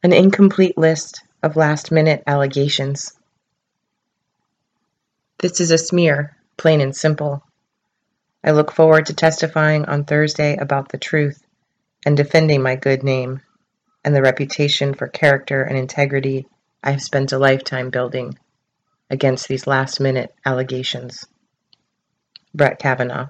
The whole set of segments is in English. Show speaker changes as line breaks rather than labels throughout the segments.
An incomplete list of last-minute allegations. This is a smear, plain and simple. I look forward to testifying on Thursday about the truth and defending my good name and the reputation for character and integrity I have spent a lifetime building against these last-minute allegations. Brett Kavanaugh.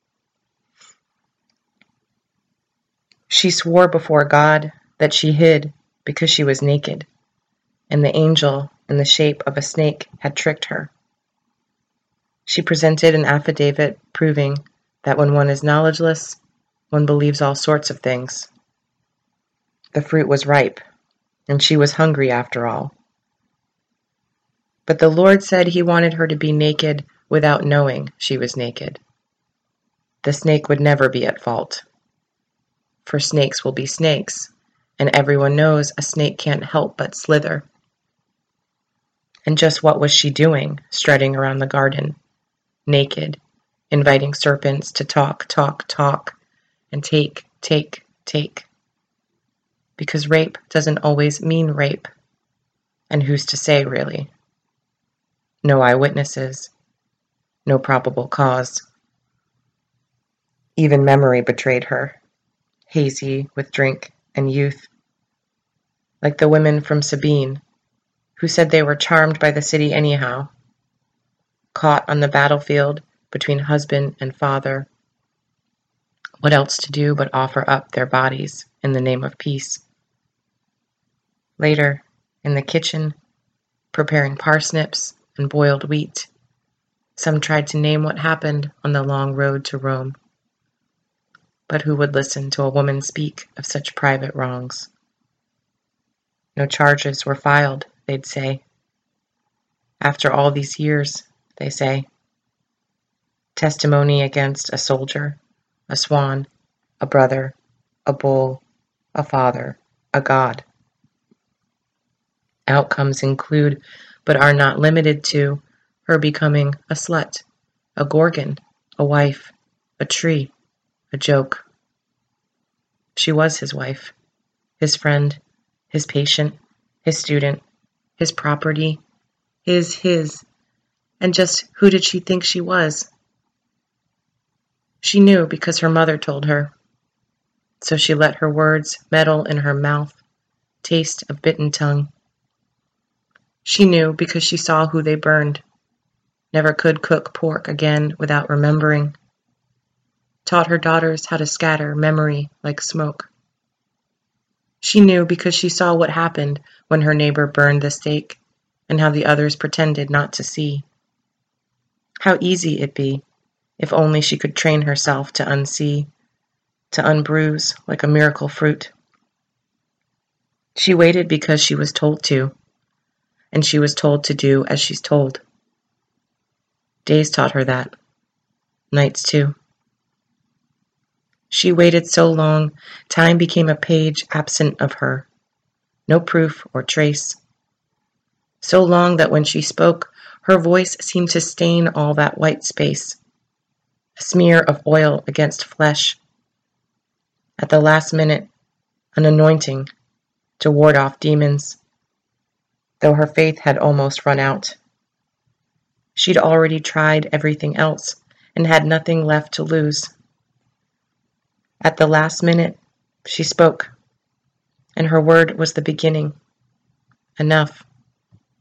She swore before God that she hid because she was naked, and the angel in the shape of a snake had tricked her. She presented an affidavit proving that when one is knowledgeless, one believes all sorts of things. The fruit was ripe, and she was hungry after all. But the Lord said He wanted her to be naked without knowing she was naked. The snake would never be at fault. For snakes will be snakes, and everyone knows a snake can't help but slither. And just what was she doing, strutting around the garden, naked, inviting serpents to talk, and take? Because rape doesn't always mean rape. And who's to say, really? No eyewitnesses, no probable cause. Even memory betrayed her, hazy with drink and youth. Like the women from Sabine, who said they were charmed by the city anyhow, caught on the battlefield between husband and father. What else to do but offer up their bodies in the name of peace? Later, in the kitchen, preparing parsnips and boiled wheat, some tried to name what happened on the long road to Rome. But who would listen to a woman speak of such private wrongs? No charges were filed, they'd say. After all these years, they say. Testimony against a soldier, a swan, a brother, a bull, a father, a god. Outcomes include, but are not limited to, her becoming a slut, a gorgon, a wife, a tree, a joke. She was his wife, his friend, his patient, his student, his property, his, and just who did she think she was? She knew because her mother told her. So she let her words meddle in her mouth, taste of bitten tongue. She knew because she saw who they burned, never could cook pork again without remembering. Taught her daughters how to scatter memory like smoke. She knew because she saw what happened when her neighbor burned the steak and how the others pretended not to see. How easy it'd be if only she could train herself to unsee, to unbruise like a miracle fruit. She waited because she was told to, and she was told to do as she's told. Days taught her that. Nights too. She waited so long, time became a page absent of her. No proof or trace. So long that when she spoke, her voice seemed to stain all that white space. A smear of oil against flesh. At the last minute, an anointing to ward off demons, though her faith had almost run out. She'd already tried everything else and had nothing left to lose. At the last minute, she spoke, and her word was the beginning. Enough.